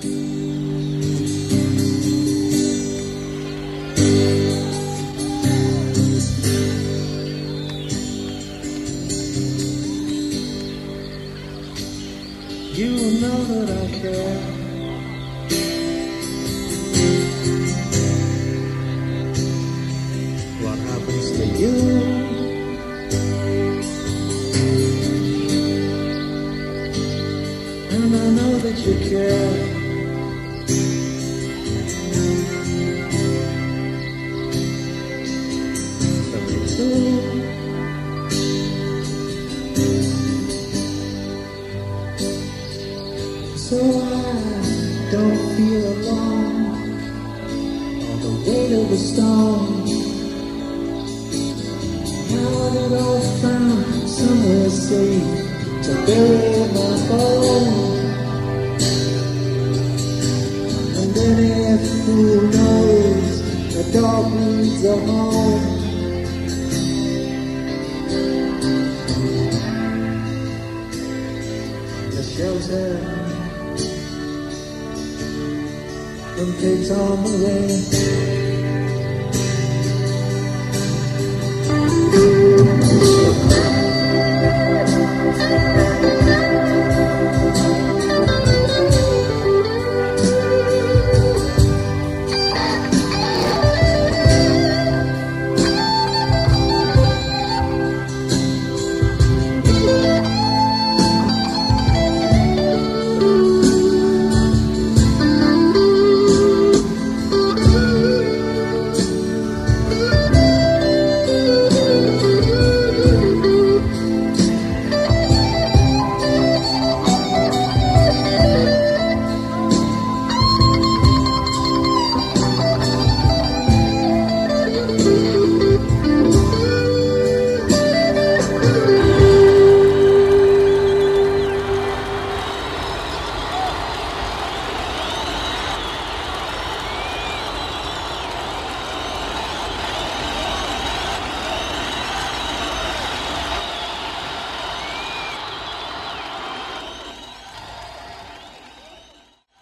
You know that I care. What happens to you? And I know that you care. But me too. So I don't feel alone on the weight of a stone. Now that I've found somewhere safe to bury my bones, and then if who knows, the dog needs a home. The shelter from pigs on the way.